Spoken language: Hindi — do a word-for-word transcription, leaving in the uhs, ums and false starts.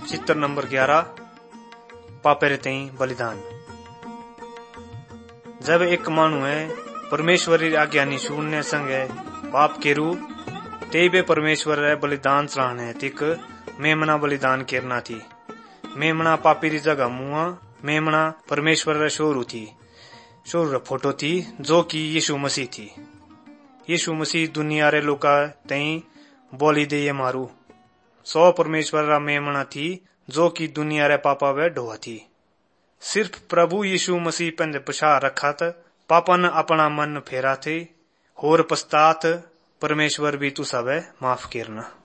चित्र नंबर ग्यारह पापेरे तई बलिदान। जब एक मानू है परमेश्वरी आज्ञा नी सुनने संगे पाप केरू तेबे परमेश्वर रे बलिदान चढ़ाने तिक मेमना बलिदान करना थी। मेमना पापी री जगह मुआ मेमना परमेश्वर रे शोरू थी, शोरू रे फोटो थी जो कि यीशु मसीह थी। यीशु मसीह दुनिया रे लोका तई बोली दे ये मारू सौ परमेश्वर रा मेमना थी जो कि दुनिया रे पापा वे ढोआ थी। सिर्फ प्रभु यीशु मसीह पंज पछा रखात पापन अपना मन फेरा थे होर पछतात परमेश्वर भी तू सब माफ करना।